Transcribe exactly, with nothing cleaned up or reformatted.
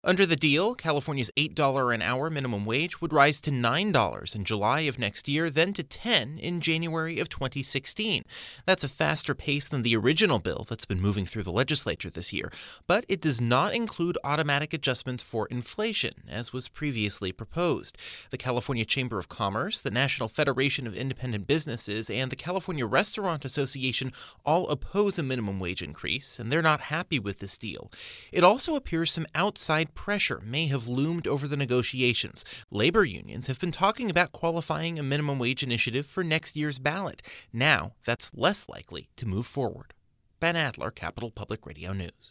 Under the deal, California's eight dollars an hour minimum wage would rise to nine dollars in July of next year, then to ten dollars in January of twenty sixteen. That's a faster pace than the original bill that's been moving through the legislature this year, but it does not include automatic adjustments for inflation, as was previously proposed. The California Chamber of Commerce, the National Federation of Independent Businesses, and the California Restaurant Association all oppose a minimum wage increase, and they're not happy with this deal. It also appears some outside pressure may have loomed over the negotiations. Labor unions have been talking about qualifying a minimum wage initiative for next year's ballot. Now, that's less likely to move forward. Ben Adler, Capital Public Radio News.